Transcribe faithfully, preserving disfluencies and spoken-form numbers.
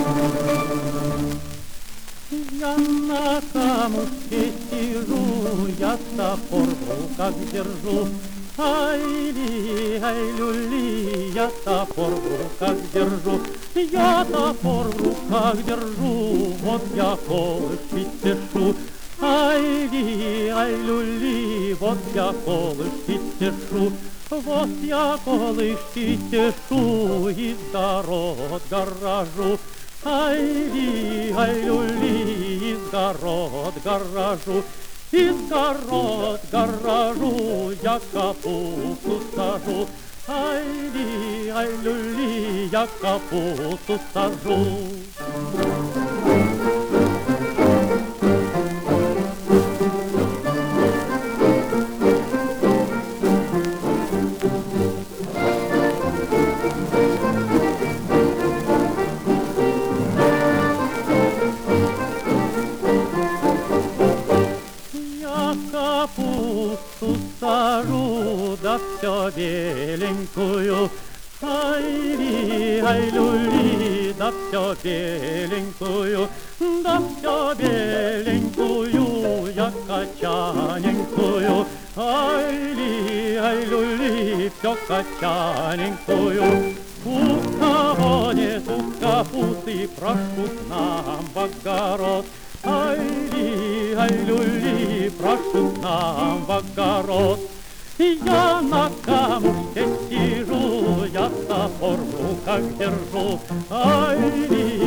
Я на камушке сижу, я топор в руках держу. Ай-ли, ай-люли, я топор в руках держу. Я топор в руках держу, вот я колышки тешу. Ай-ли, ай-люли, вот я колышки тешу. Вот я колышки тешу, из город гаражу. Ай-ли, ай-люли, из город гаражу. Из город гаражу, я капусту сажу. Ай-ли, ай-люли, я капусту сажу. Капусту сажу, да все беленькую. Ай-ли, ай-люли, да все беленькую. Да все беленькую, я качаненькую. Ай-ли, ай-люли, все качаненькую. У кого нету капусты, прошу к нам в огород. Ай-ли, ай-люли, прошу к нам в огород. Я на камушке сижу, я топор в руках держу. Ай-ли,